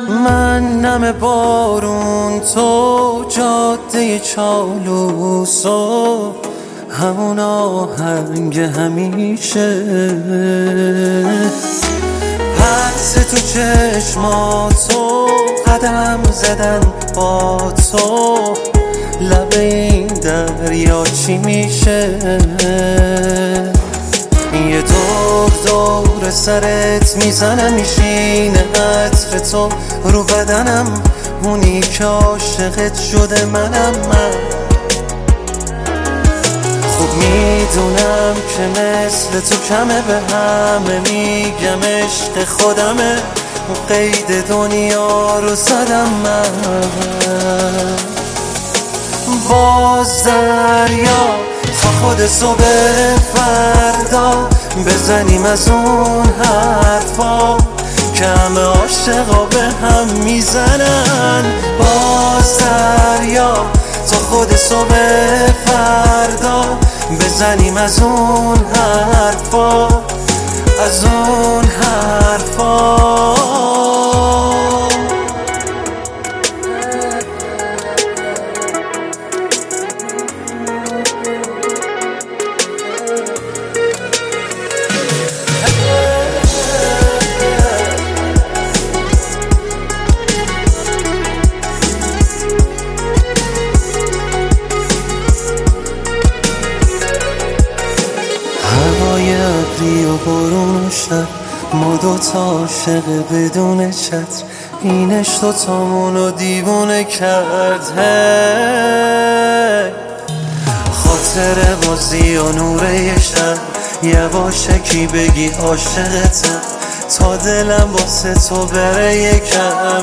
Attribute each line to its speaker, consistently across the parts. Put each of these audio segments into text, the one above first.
Speaker 1: من نم بارون، تو جاده چالوس و همون آهنگ همیشه، پس تو چشماتو قدم زدن با تو، لب این دریا چی میشه؟ یه دور سرت میزنم، میشینه عطر تو رو بدنم، اونی که عاشقت شده منم. من خوب میدونم که مثل تو کمه، به همه میگم عشق خودمه، قید دنیا رو زدم من. باز دریا تا خود صبح فردا بزنیم از اون حرفا که همه عاشقا به هم میزنن. باز دریا تا خود صبح فردا بزنیم از اون حرفا، از اون حرفا. هوای ابری و بارون شب، ما دوتا عاشق بدون چتر، اینش دوتامونو دیوونه کرد. خاطر بازی و نور یه شب، یواشکی بگی عاشقتم تا دلم واسه تو بره یکم.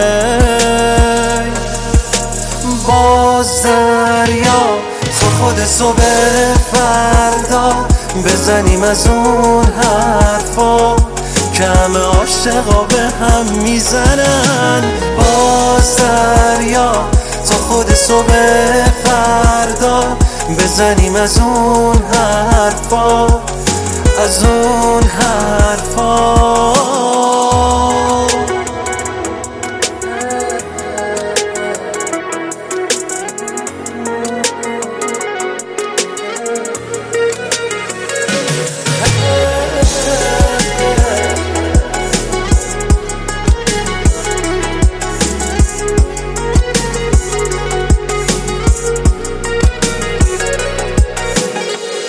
Speaker 1: باز دریا تا خود صبح فردا بزنیم از اون حرفا که همه عاشقا به هم میزنن. باز دریا تا خود صبح فردا بزنیم از اون حرفا، از اون حرفا.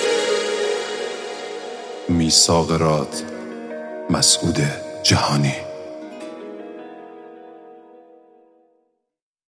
Speaker 2: میثاق راد، مسعود جهانی.